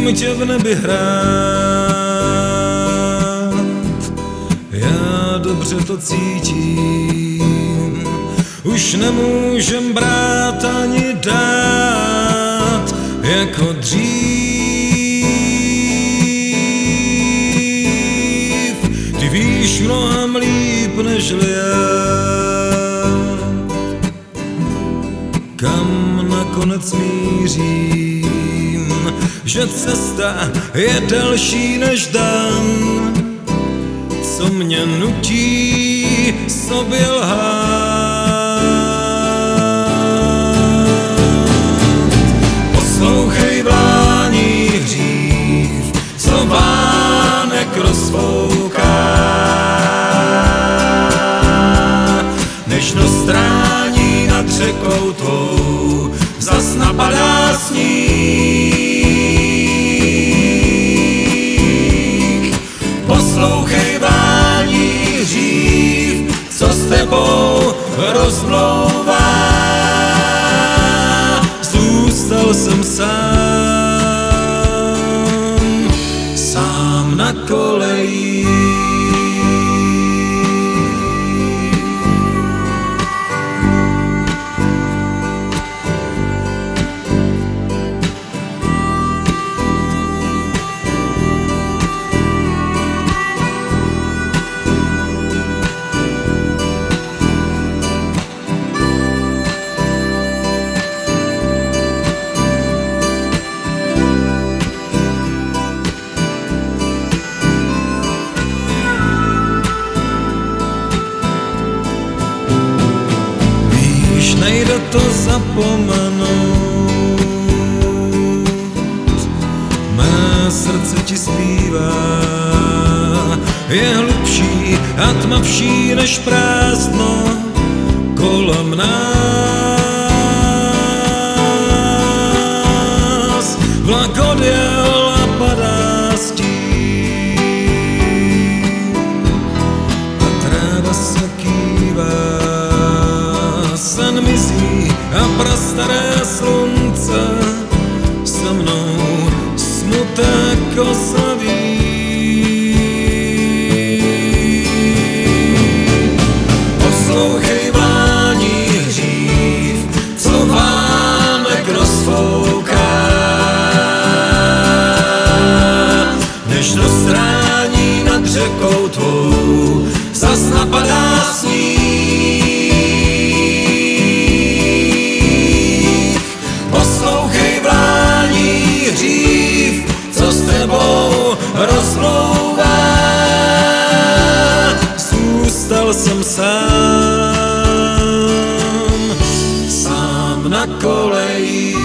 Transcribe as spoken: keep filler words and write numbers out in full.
vidím tě v nebi hrát. Já dobře to cítím, už nemůžem brát ani dát jako dřív. Ty víš mnohem líp nežli já, kam nakonec mířím, že cesta je delší než dan, co mě nutí sobě lhát. Poslouchej vlání hřích, co vánek rozfouká, než nostrání nad řekou tvou zas napadá sníh. Poslouchej vlání hřích, co s tebou rozmlouvá. Zůstal jsem sám, sám na kolejích. Nejde to zapomenout, mé srdce ti zpívá, je hlubší a tmavší než prázdno kolem nás. Vlak odjel a padá stín a tráva se kývá, sen mizí a prastaré slunce se mnou smutek oslaví. Poslouchej vlání hřív, co vánek rozfouká, než nostrání nad řekou tvou zas napadá sníh. Rozmlouvá, zůstal jsem sám, sám na kolejích.